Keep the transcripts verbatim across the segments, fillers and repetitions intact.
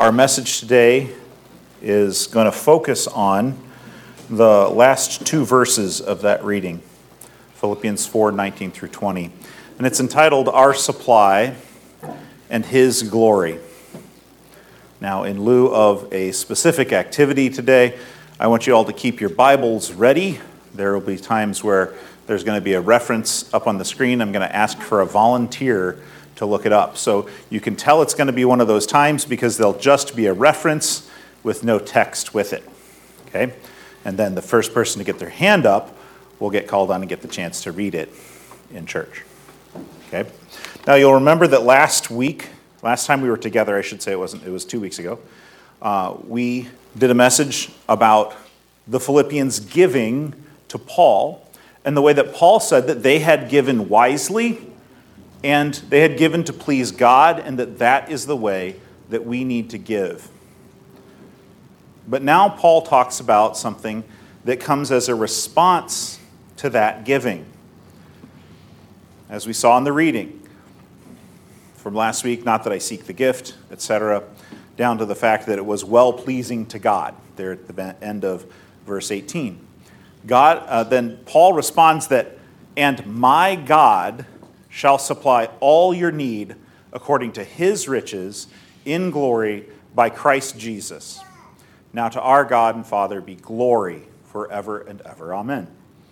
Our message today is going to focus on the last two verses of that reading, Philippians four, nineteen through twenty. And it's entitled, Our Supply and His Glory. Now, in lieu of a specific activity today, I want you all to keep your Bibles ready. There will be times where there's going to be a reference up on the screen. I'm going to ask for a volunteer to look it up. So you can tell it's going to be one of those times because there'll just be a reference with no text with it. Okay? And then the first person to get their hand up will get called on and get the chance to read it in church. Okay? Now you'll remember that last week, last time we were together, I should say it wasn't, it was two weeks ago, uh, we did a message about the Philippians giving to Paul and the way that Paul said that they had given wisely and they had given to please God, and that that is the way that we need to give. But now Paul talks about something that comes as a response to that giving. As we saw in the reading from last week, not that I seek the gift, et cetera, down to the fact that it was well-pleasing to God, there at the end of verse eighteen. God, uh, then Paul responds that, and my God shall supply all your need according to his riches in glory by Christ Jesus. Now to our God and Father be glory forever and ever. Amen.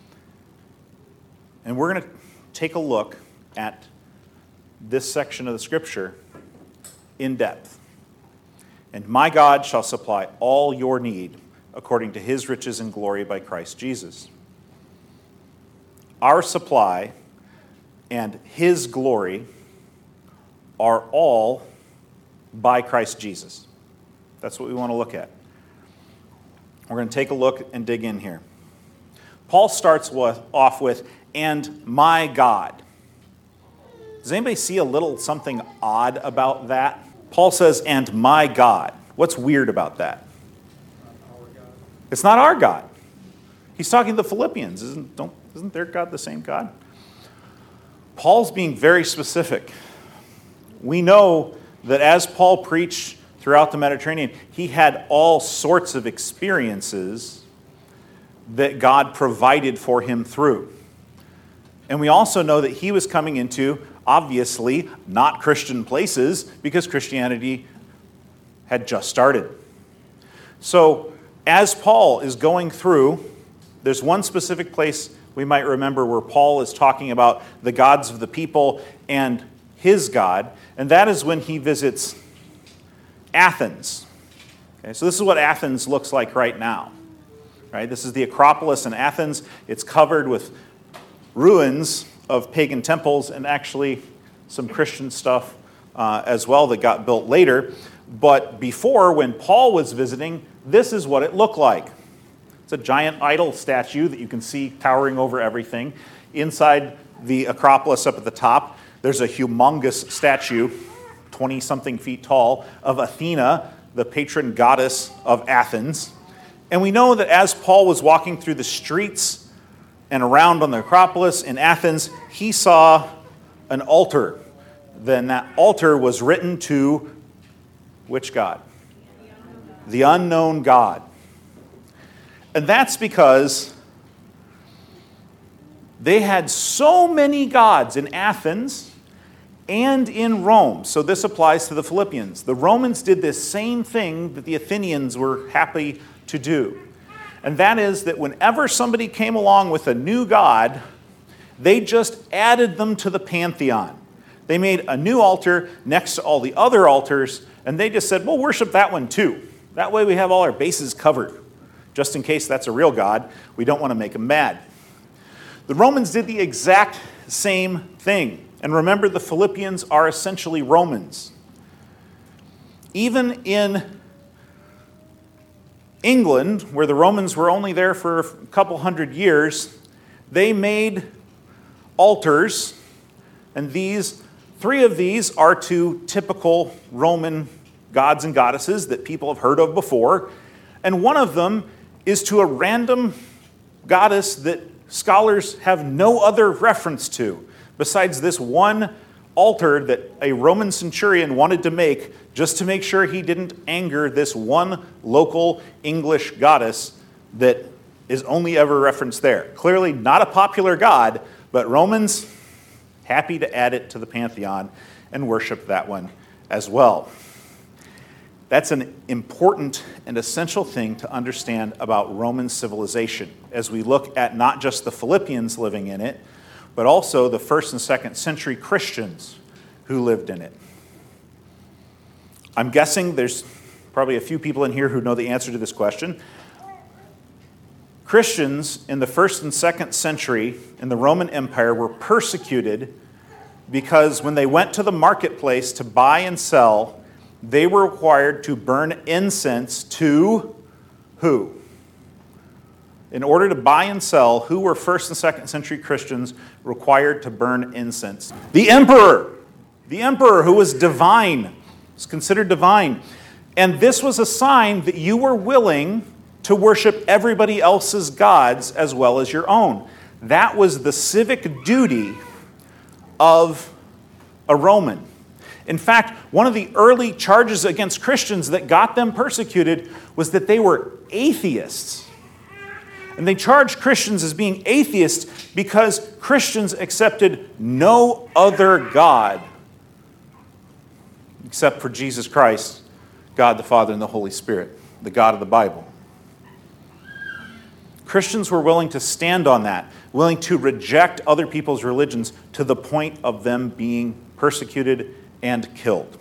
And we're going to take a look at this section of the scripture in depth. And my God shall supply all your need according to his riches in glory by Christ Jesus. Our supply and his glory are all by Christ Jesus. That's what we want to look at. We're going to take a look and dig in here. Paul starts with, off with, and my God. Does anybody see a little something odd about that? Paul says, and my God. What's weird about that? It's not our God. He's talking to the Philippians. Isn't, don't, isn't their God the same God? Paul's being very specific. We know that as Paul preached throughout the Mediterranean, he had all sorts of experiences that God provided for him through. And we also know that he was coming into, obviously, not Christian places because Christianity had just started. So, as Paul is going through, there's one specific place we might remember where Paul is talking about the gods of the people and his God, and that is when he visits Athens. Okay, so this is what Athens looks like right now. Right? This is the Acropolis in Athens. It's covered with ruins of pagan temples and actually some Christian stuff uh, as well that got built later. But before, when Paul was visiting, this is what it looked like. It's a giant idol statue that you can see towering over everything. Inside the Acropolis up at the top, there's a humongous statue, twenty-something feet tall, of Athena, the patron goddess of Athens. And we know that as Paul was walking through the streets and around on the Acropolis in Athens, he saw an altar. Then that altar was written to which God? The unknown God. And that's because they had so many gods in Athens and in Rome. So this applies to the Philippians. The Romans did this same thing that the Athenians were happy to do. And that is that whenever somebody came along with a new god, they just added them to the pantheon. They made a new altar next to all the other altars, and they just said, we'll worship that one too. That way we have all our bases covered. Just in case that's a real God, we don't want to make him mad. The Romans did the exact same thing. And remember, the Philippians are essentially Romans. Even in England, where the Romans were only there for a couple hundred years, they made altars, and these, three of these are to typical Roman gods and goddesses that people have heard of before, and one of them is to a random goddess that scholars have no other reference to besides this one altar that a Roman centurion wanted to make just to make sure he didn't anger this one local English goddess that is only ever referenced there. Clearly not a popular god, but Romans happy to add it to the pantheon and worship that one as well. That's an important and essential thing to understand about Roman civilization as we look at not just the Philippians living in it, but also the first and second century Christians who lived in it. I'm guessing there's probably a few people in here who know the answer to this question. Christians in the first and second century in the Roman Empire were persecuted because when they went to the marketplace to buy and sell, they were required to burn incense to who? In order to buy and sell, who were first and second century Christians required to burn incense? The emperor. The emperor, who was divine, was considered divine. And this was a sign that you were willing to worship everybody else's gods as well as your own. That was the civic duty of a Roman. In fact, one of the early charges against Christians that got them persecuted was that they were atheists. And they charged Christians as being atheists because Christians accepted no other God except for Jesus Christ, God the Father and the Holy Spirit, the God of the Bible. Christians were willing to stand on that, willing to reject other people's religions to the point of them being persecuted and killed.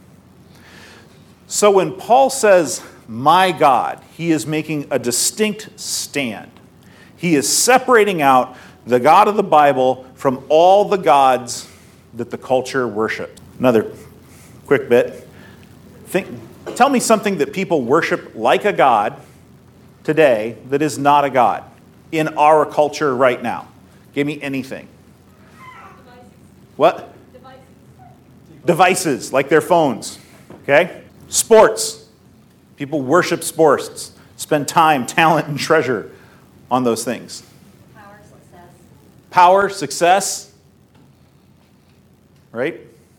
So when Paul says, my God, he is making a distinct stand. He is separating out the God of the Bible from all the gods that the culture worshipped. Another quick bit. Think, tell me something that people worship like a god today that is not a god in our culture right now. Give me anything. Devices. What? Devices. Devices, like their phones. Okay? Sports. People worship sports, spend time, talent, and treasure on those things. Power, success. Power, success. Right?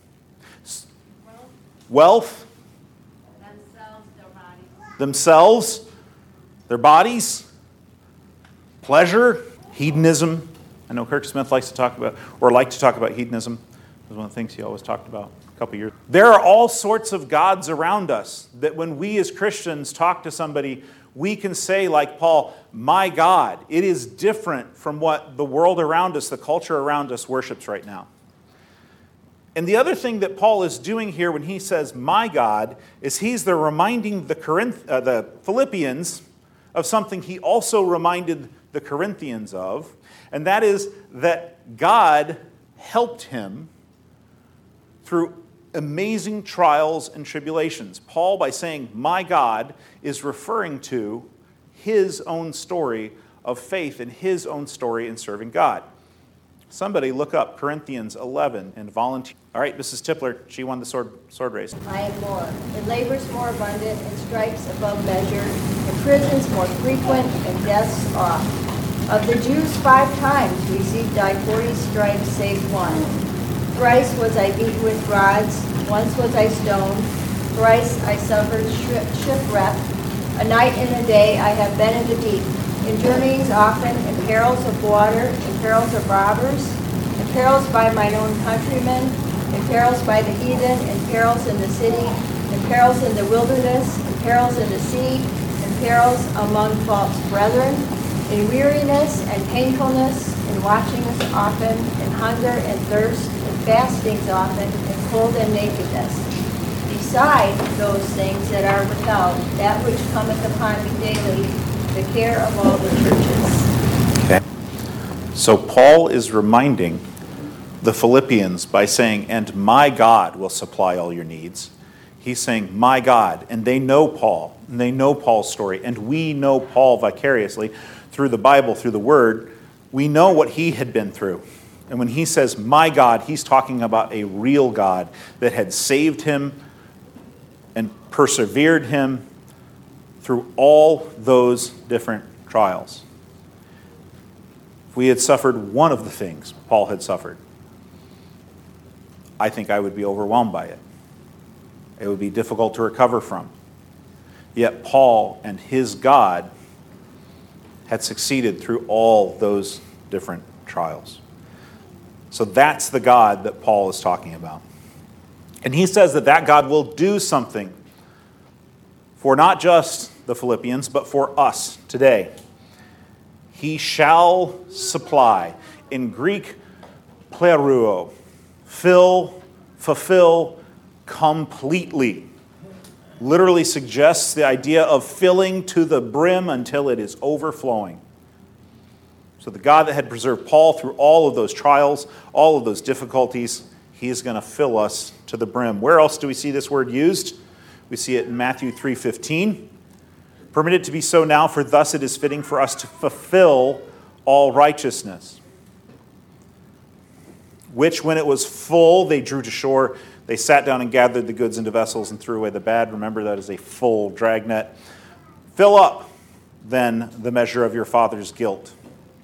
Wealth. Wealth. Themselves, their bodies. Themselves. Their bodies. Pleasure. Hedonism. I know Kirk Smith likes to talk about, or liked to talk about hedonism. It was one of the things he always talked about a couple years. There are all sorts of gods around us that when we as Christians talk to somebody, we can say like Paul, my God. It is different from what the world around us, the culture around us worships right now. And the other thing that Paul is doing here when he says, my God, is he's the reminding the, Corinth, uh, the Philippians of something he also reminded the Corinthians of, and that is that God helped him through amazing trials and tribulations. Paul, by saying, my God, is referring to his own story of faith and his own story in serving God. Somebody look up Corinthians eleven and volunteer. All right, Missus Tipler, she won the sword, sword race. I am more, in labors more abundant, in stripes above measure, in prisons more frequent, and deaths oft. Of the Jews five times received I forty stripes, save one. Thrice was I beaten with rods, once was I stoned, thrice I suffered shipwreck. A night and a day I have been in the deep, in journeyings often, in perils of water, in perils of robbers, in perils by mine own countrymen, in perils by the heathen, in perils in the city, in perils in the wilderness, in perils in the sea, in perils among false brethren, in weariness and painfulness, in watchings often, in hunger and thirst, in fastings often, in cold and nakedness. Beside those things that are without, that which cometh upon me daily, the care of all the churches. Okay. So Paul is reminding the Philippians by saying, and my God will supply all your needs. He's saying, my God. And they know Paul. And they know Paul's story. And we know Paul vicariously through the Bible, through the Word. We know what he had been through. And when he says, my God, he's talking about a real God that had saved him and persevered him through all those different trials. If we had suffered one of the things Paul had suffered, I think I would be overwhelmed by it. It would be difficult to recover from. Yet Paul and his God had succeeded through all those different trials. So that's the God that Paul is talking about. And he says that that God will do something for not just the Philippians, but for us today. He shall supply. In Greek, pleruo, fill, fulfill, completely. Literally suggests the idea of filling to the brim until it is overflowing. So the God that had preserved Paul through all of those trials, all of those difficulties, he is going to fill us to the brim. Where else do we see this word used? We see it in Matthew three fifteen. Permit it to be so now, for thus it is fitting for us to fulfill all righteousness. Which, when it was full, they drew to shore. They sat down and gathered the goods into vessels and threw away the bad. Remember, that is a full dragnet. Fill up, then, the measure of your father's guilt.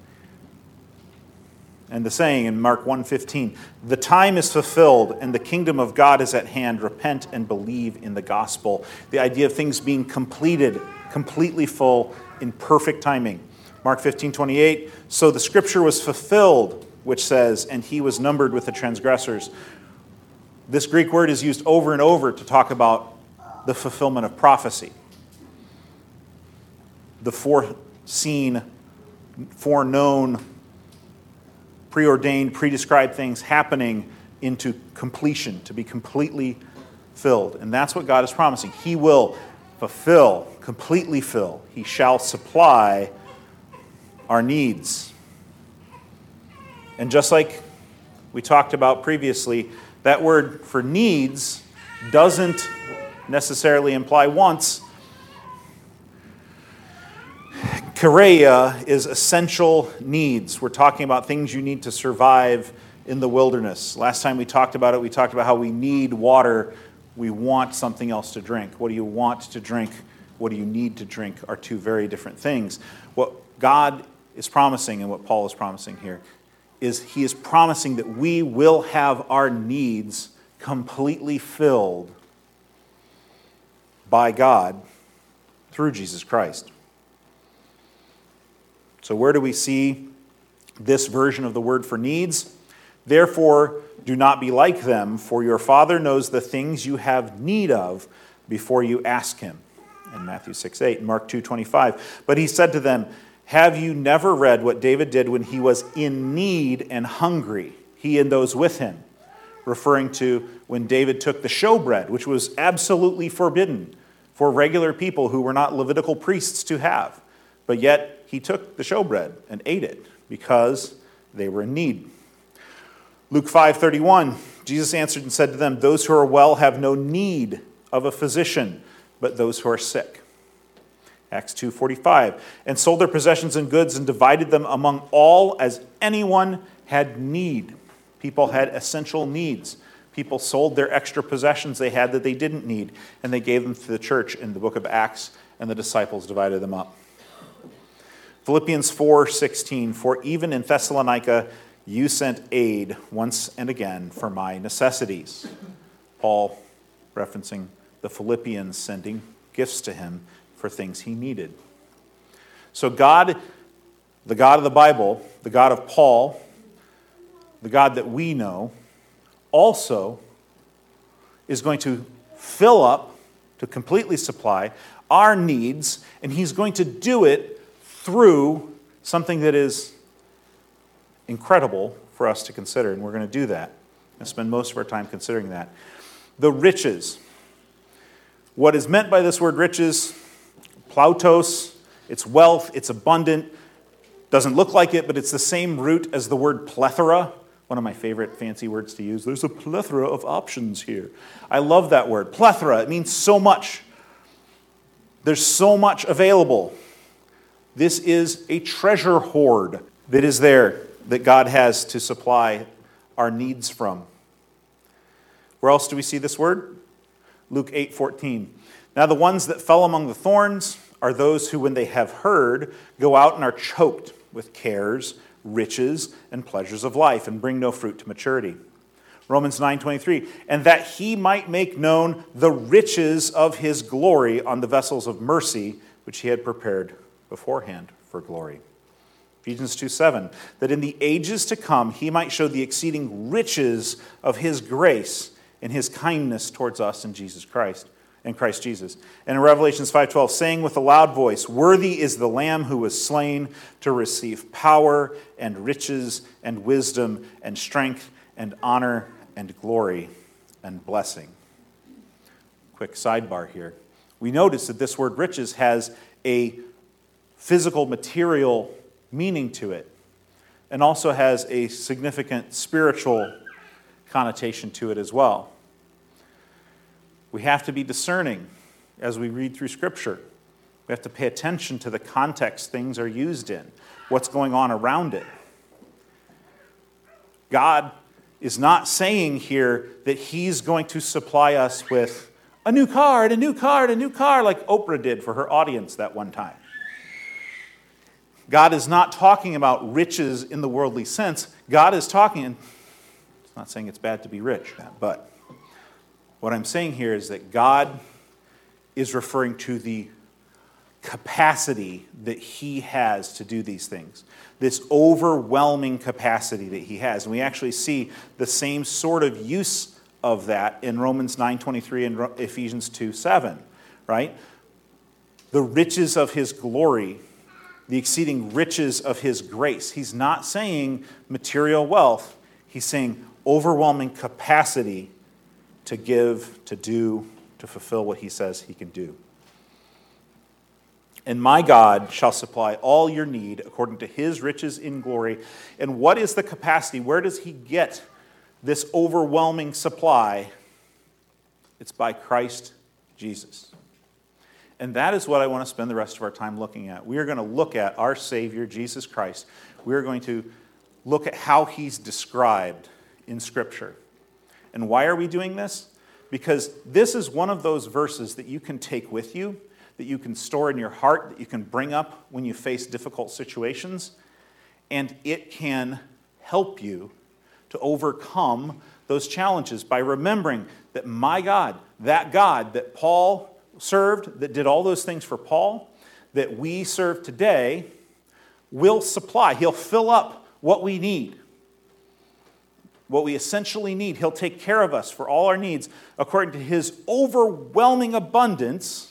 And the saying in Mark one fifteen, the time is fulfilled and the kingdom of God is at hand. Repent and believe in the gospel. The idea of things being completed, completely full, in perfect timing. Mark fifteen twenty-eight, so the scripture was fulfilled, which says, and he was numbered with the transgressors. This Greek word is used over and over to talk about the fulfillment of prophecy. The foreseen, foreknown, preordained, predescribed things happening into completion, to be completely filled. And that's what God is promising. He will fulfill, completely fill. He shall supply our needs. And just like we talked about previously, that word for needs doesn't necessarily imply wants. Chorea is essential needs. We're talking about things you need to survive in the wilderness. Last time we talked about it, we talked about how we need water. We want something else to drink. What do you want to drink? What do you need to drink are two very different things. What God is promising and what Paul is promising here is he is promising that we will have our needs completely filled by God through Jesus Christ. So where do we see this version of the word for needs? Therefore, do not be like them, for your Father knows the things you have need of before you ask him. In Matthew six eight, Mark two twenty-five. But he said to them, have you never read what David did when he was in need and hungry, he and those with him? Referring to when David took the showbread, which was absolutely forbidden for regular people who were not Levitical priests to have. But yet he took the showbread and ate it because they were in need. Luke five thirty-one, Jesus answered and said to them, those who are well have no need of a physician, but those who are sick. Acts two forty-five, and sold their possessions and goods and divided them among all as anyone had need. People had essential needs. People sold their extra possessions they had that they didn't need, and they gave them to the church in the book of Acts, and the disciples divided them up. Philippians four sixteen, for even in Thessalonica you sent aid once and again for my necessities. Paul referencing the Philippians sending gifts to him for things he needed. So God, the God of the Bible, the God of Paul, the God that we know, also is going to fill up, to completely supply our needs, and he's going to do it through something that is incredible for us to consider, and we're going to do that and spend most of our time considering that. The riches. What is meant by this word riches? Plautos, it's wealth, it's abundant. Doesn't look like it, but it's the same root as the word plethora, one of my favorite fancy words to use. There's a plethora of options here. I love that word. Plethora, it means so much. There's so much available. This is a treasure hoard that is there that God has to supply our needs from. Where else do we see this word? Luke eight fourteen. Now the ones that fell among the thorns are those who, when they have heard, go out and are choked with cares, riches, and pleasures of life, and bring no fruit to maturity. Romans nine twenty-three, and that he might make known the riches of his glory on the vessels of mercy, which he had prepared beforehand for glory. Ephesians two seven, that in the ages to come he might show the exceeding riches of his grace in his kindness towards us in Jesus Christ, in Christ Jesus. And in Revelations five twelve, saying with a loud voice, worthy is the Lamb who was slain to receive power and riches and wisdom and strength and honor and glory and blessing. Quick sidebar here. We notice that this word riches has a physical, material meaning to it, and also has a significant spiritual connotation to it as well. We have to be discerning as we read through Scripture. We have to pay attention to the context things are used in, what's going on around it. God is not saying here that he's going to supply us with a new car, and a new car, and a new car, like Oprah did for her audience that one time. God is not talking about riches in the worldly sense. God is talking, and it's not saying it's bad to be rich, but what I'm saying here is that God is referring to the capacity that he has to do these things. This overwhelming capacity that he has. And we actually see the same sort of use of that in Romans nine twenty-three and Ephesians two seven, right? The riches of his glory, the exceeding riches of his grace. He's not saying material wealth. He's saying overwhelming capacity to give, to do, to fulfill what he says he can do. And my God shall supply all your need according to his riches in glory. And what is the capacity? Where does he get this overwhelming supply? It's by Christ Jesus. And that is what I want to spend the rest of our time looking at. We are going to look at our Savior, Jesus Christ. We are going to look at how he's described in Scripture. And why are we doing this? Because this is one of those verses that you can take with you, that you can store in your heart, that you can bring up when you face difficult situations, and it can help you to overcome those challenges by remembering that my God, that God that Paul served, that did all those things for Paul, that we serve today, will supply. He'll fill up what we need. What we essentially need. He'll take care of us for all our needs according to his overwhelming abundance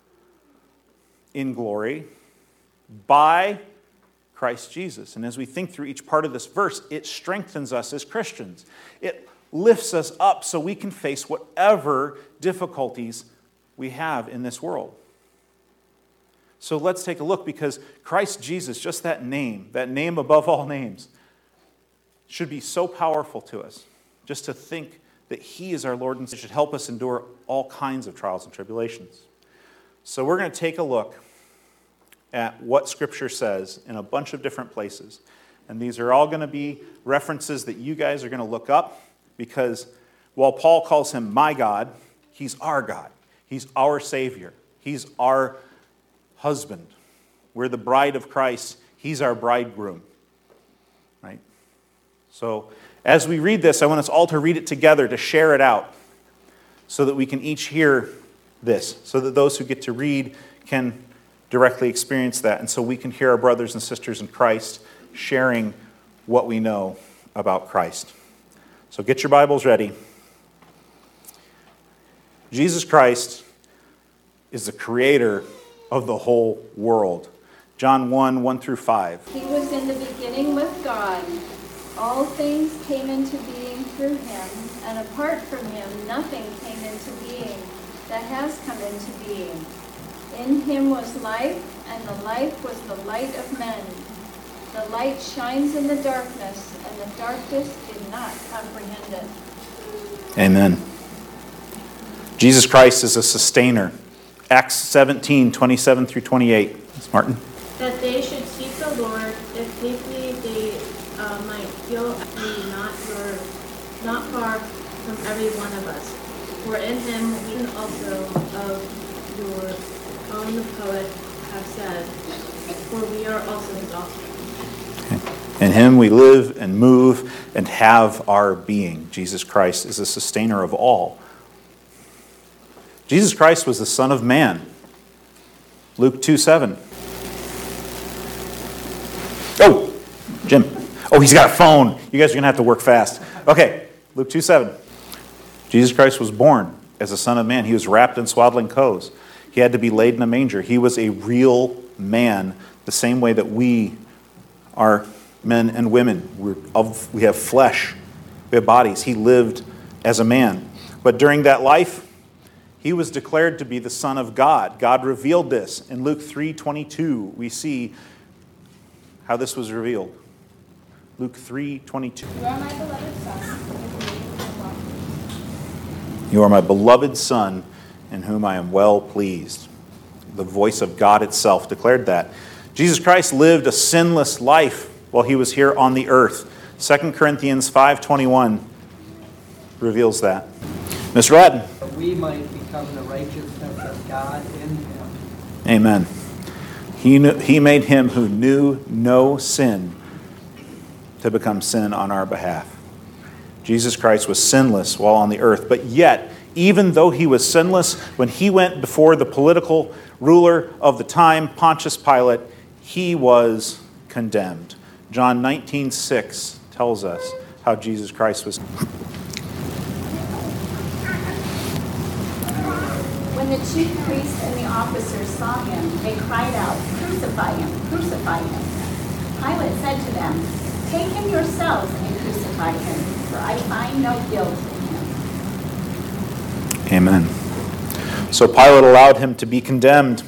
in glory by Christ Jesus. And as we think through each part of this verse, it strengthens us as Christians. It lifts us up so we can face whatever difficulties we have in this world. So let's take a look, because Christ Jesus, just that name, that name above all names, should be so powerful to us. Just to think that he is our Lord and Savior should help us endure all kinds of trials and tribulations. So we're going to take a look at what Scripture says in a bunch of different places. And these are all going to be references that you guys are going to look up, because while Paul calls him my God, he's our God. He's our Savior. He's our husband. We're the bride of Christ. He's our bridegroom. Right? So as we read this, I want us all to read it together, to share it out, so that we can each hear this, so that those who get to read can directly experience that, and so we can hear our brothers and sisters in Christ sharing what we know about Christ. So get your Bibles ready. Jesus Christ is the creator of the whole world. John one, one through five. He was in the beginning with God. All things came into being through him, and apart from him, nothing came into being that has come into being. In him was life, and the life was the light of men. The light shines in the darkness, and the darkness did not comprehend it. Amen. Jesus Christ is a sustainer. Acts seventeen, twenty-seven through twenty-eight. Ms. Martin. That they should seek the Lord, if deeply they uh, might feel me not your, not far from every one of us. For in him we also of your own poet have said, for we are also his offspring. Okay. In him we live and move and have our being. Jesus Christ is the sustainer of all. Jesus Christ was the Son of Man. Luke two seven. Oh, Jim. Oh, he's got a phone. You guys are going to have to work fast. Okay, Luke two seven. Jesus Christ was born as a Son of Man. He was wrapped in swaddling clothes. He had to be laid in a manger. He was a real man, the same way that we are men and women. We're of, we have flesh. We have bodies. He lived as a man. But during that life, he was declared to be the Son of God. God revealed this. In Luke three twenty-two, we see how this was revealed. Luke three twenty-two. You are my beloved Son. You are my beloved Son, in whom I am well pleased. The voice of God itself declared that. Jesus Christ lived a sinless life while he was here on the earth. Second Corinthians five twenty-one reveals that. Mister Latin. We might become the righteousness of God in him. Amen. He, knew, he made him who knew no sin to become sin on our behalf. Jesus Christ was sinless while on the earth, but yet, even though he was sinless, when he went before the political ruler of the time, Pontius Pilate, he was condemned. John nineteen six tells us how Jesus Christ was. When the chief priests and the officers saw him, they cried out, "Crucify him! Crucify him!" Pilate said to them, "Take him yourselves and crucify him, for I find no guilt in him." Amen. So Pilate allowed him to be condemned.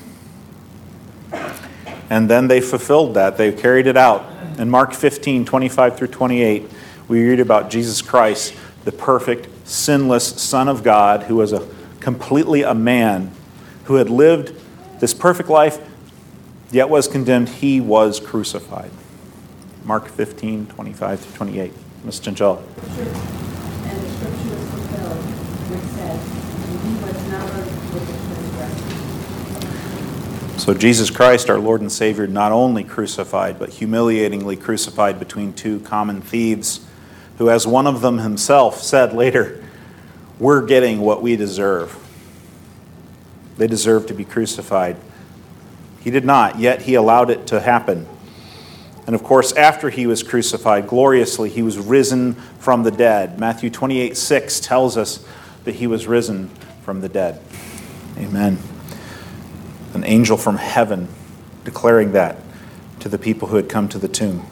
And then they fulfilled that. They carried it out. In Mark fifteen twenty-five through twenty-eight, we read about Jesus Christ, the perfect, sinless Son of God, who was a completely a man, who had lived this perfect life, yet was condemned. He was crucified. Mark fifteen twenty-five through twenty-eight. Miz Chinchilla. And the scripture was fulfilled, which said, "And he was numbered with the transgressors." So Jesus Christ, our Lord and Savior, not only crucified, but humiliatingly crucified between two common thieves, who, as one of them himself said later, we're getting what we deserve. They deserve to be crucified. He did not, yet he allowed it to happen. And of course, after he was crucified, gloriously, he was risen from the dead. Matthew twenty-eight six tells us that he was risen from the dead. Amen. An angel from heaven declaring that to the people who had come to the tomb.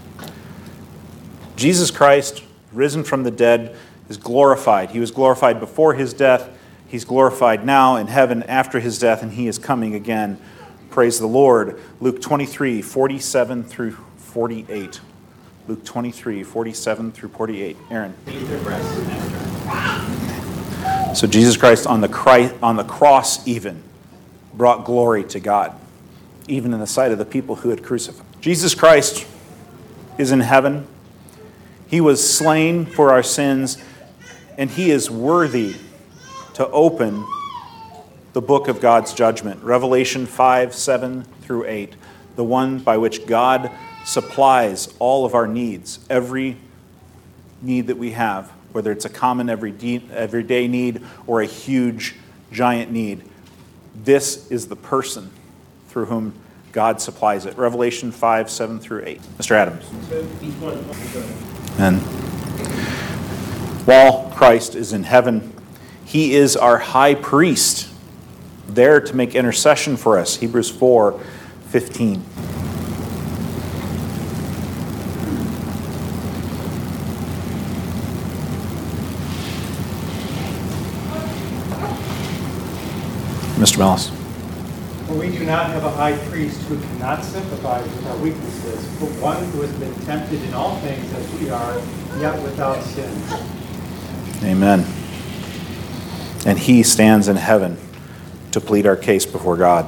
Jesus Christ, risen from the dead, is glorified. He was glorified before his death. He's glorified now in heaven after his death, and he is coming again. Praise the Lord. Luke twenty-three forty-seven through forty-eight. Luke twenty-three forty-seven through forty-eight. Aaron. So Jesus Christ on the Christ, on the cross even brought glory to God, even in the sight of the people who had crucified. Jesus Christ is in heaven. He was slain for our sins, and he is worthy to open the book of God's judgment. Revelation five, seven through eight. The one by which God supplies all of our needs, every need that we have, whether it's a common everyday need or a huge, giant need. This is the person through whom God supplies it. Revelation five, seven through eight. Mister Adams. And while Christ is in heaven, he is our high priest, there to make intercession for us. Hebrews four fifteen. Mister Mellis. For we do not have a high priest who cannot sympathize with our weaknesses, but one who has been tempted in all things as we are, yet without sin. Amen. And he stands in heaven to plead our case before God.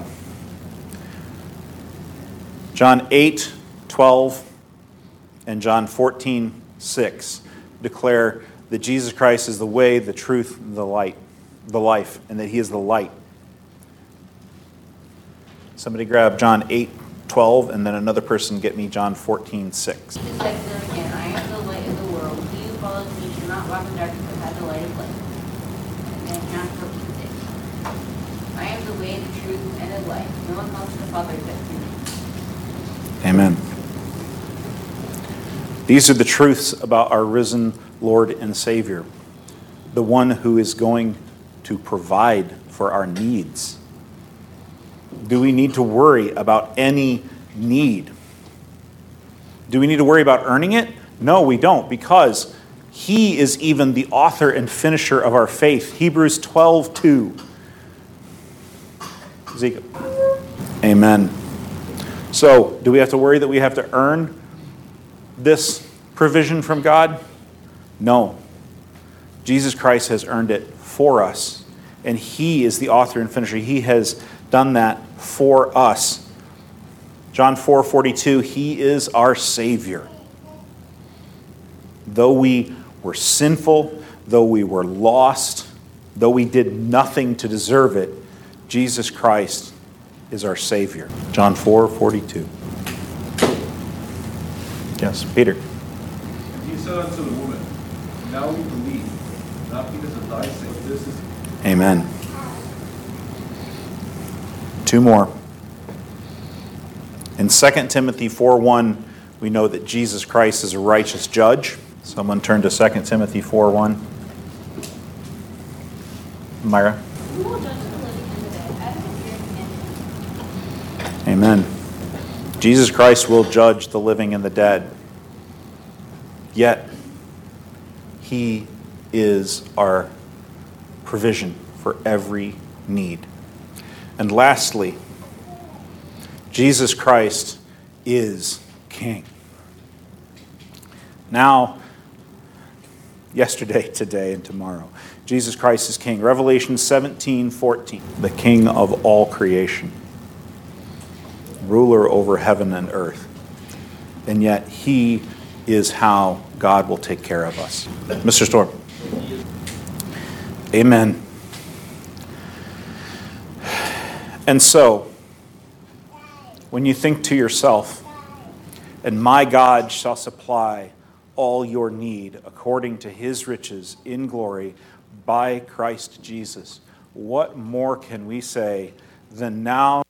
John eight twelve and John fourteen six declare that Jesus Christ is the way, the truth, the light, the life, and that he is the light. Somebody grab John eight twelve, and then another person get me John fourteen six. Jesus said to them again, I am the light of the world. He who follows me shall not walk in darkness, but have the light of life. And John fourteen six. I am the way, the truth, and the life. No one comes to the Father except through me. Amen. These are the truths about our risen Lord and Savior, the one who is going to provide for our needs. Do we need to worry about any need? Do we need to worry about earning it? No, we don't, because He is even the author and finisher of our faith. Hebrews twelve two. Ezekiel. Amen. So, do we have to worry that we have to earn this provision from God? No. Jesus Christ has earned it for us, and He is the author and finisher. He has done that for us. John four forty-two, He is our Savior. Though we were sinful, though we were lost, though we did nothing to deserve it, Jesus Christ is our Savior. John four forty-two. Yes, Peter. And he said unto the woman, now we believe, not because of thy sake. This is Amen. Two more. In Second Timothy four one, we know that Jesus Christ is a righteous judge. Someone turn to Second Timothy four one. Myra. Who will judge the living and the dead? I don't hear again. Amen. Jesus Christ will judge the living and the dead. Yet, He is our provision for every need. And lastly, Jesus Christ is King. Now, yesterday, today, and tomorrow, Jesus Christ is King. Revelation seventeen fourteen, the King of all creation, ruler over heaven and earth. And yet, He is how God will take care of us. Mister Storm. Amen. And so, when you think to yourself, and my God shall supply all your need according to His riches in glory by Christ Jesus, what more can we say than now